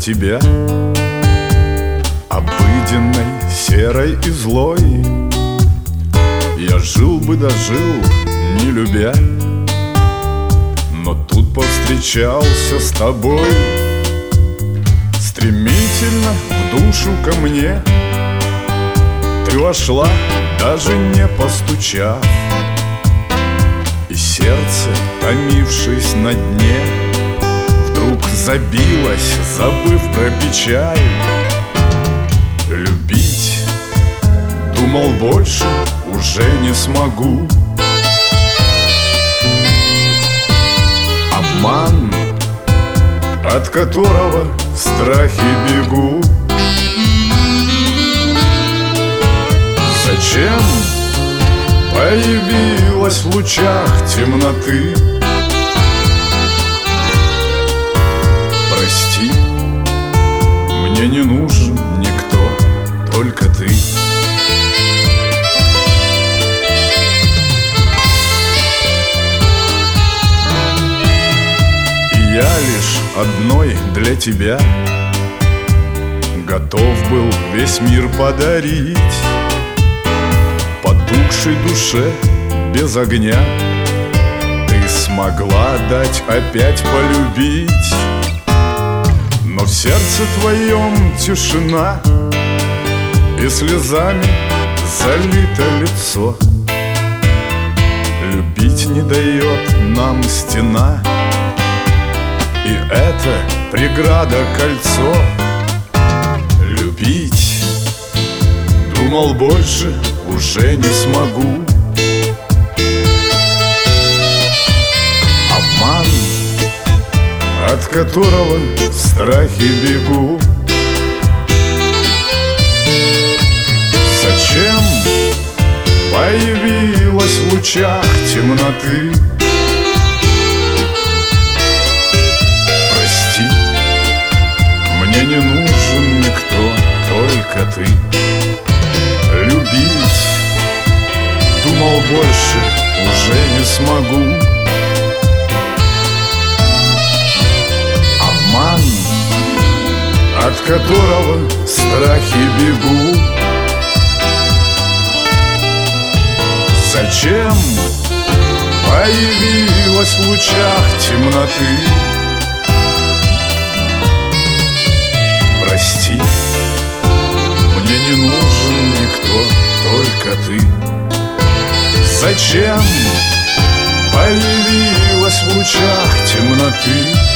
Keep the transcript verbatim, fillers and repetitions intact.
тебя, обыденной, серой и злой, я жил бы дожил, не любя, но тут повстречался с тобой. Стремительно в душу ко мне ты вошла, даже не постучав, и сердце, томившись на дне, вдруг забилось, забыв про печаль. Любить, думал, больше уже не смогу. Обман, от которого в страхе бегу. Зачем появилась в лучах темноты? Прости, мне не нужен никто, только ты. И я лишь одной для тебя готов был весь мир подарить. Потухшей душе без огня ты смогла дать опять полюбить. Но в сердце твоем тишина, и слезами залито лицо. Любить не дает нам стена, и это преграда кольцо. Любить, думал, больше уже не смогу. Обман, от которого в страхе бегу. Зачем появилась в лучах темноты? Прости, мне не нужен никто, только ты. Любить, думал, больше уже не смогу. Обман, от которого в страхе бегу. Зачем появилась в лучах темноты? Прости, мне не нужен никто, только ты. Зачем появилась в лучах темноты?